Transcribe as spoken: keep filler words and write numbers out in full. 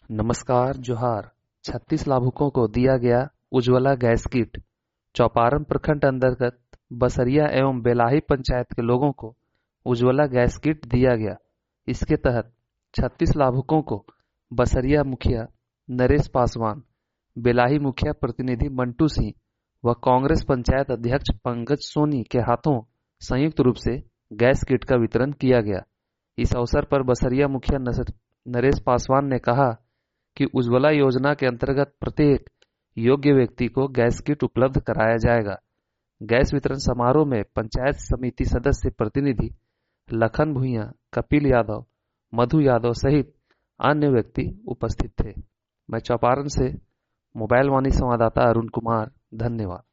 नमस्कार जोहार। छत्तीस लाभुकों को दिया गया उज्ज्वला गैस किट। चौपारण प्रखंड अंतर्गत बसरिया एवं बेलाही पंचायत के लोगों को उज्ज्वला गैस किट दिया गया। इसके तहत छत्तीस लाभुकों को बसरिया मुखिया नरेश पासवान, बेलाही मुखिया प्रतिनिधि मंटू सिंह व कांग्रेस पंचायत अध्यक्ष पंकज सोनी के हाथों संयुक्त रूप से गैस किट का वितरण किया गया। इस अवसर पर बसरिया मुखिया नरेश पासवान ने कहा कि उज्ज्वला योजना के अंतर्गत प्रत्येक योग्य व्यक्ति को गैस किट उपलब्ध कराया जाएगा। गैस वितरण समारोह में पंचायत समिति सदस्य प्रतिनिधि लखन भुइयां, कपिल यादव, मधु यादव सहित अन्य व्यक्ति उपस्थित थे। मैं चौपारण से मोबाइल वाणी संवाददाता अरुण कुमार, धन्यवाद।